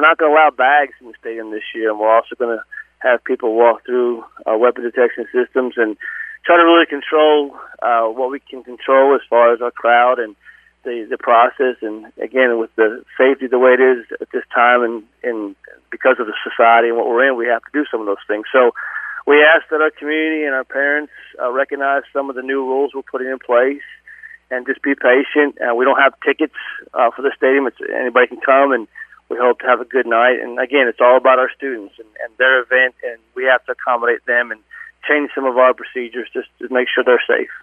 not going to allow bags in the stadium this year, and we're also going to have people walk through weapon detection systems and try to really control what we can control as far as our crowd and the process. And again, with the safety the way it is at this time, and because of the society and what we're in, we have to do some of those things. So we ask that our community and our parents recognize some of the new rules we're putting in place and just be patient. We don't have tickets for the stadium. Anybody can come, and we hope to have a good night. And again, it's all about our students and their event, and we have to accommodate them and change some of our procedures just to make sure they're safe.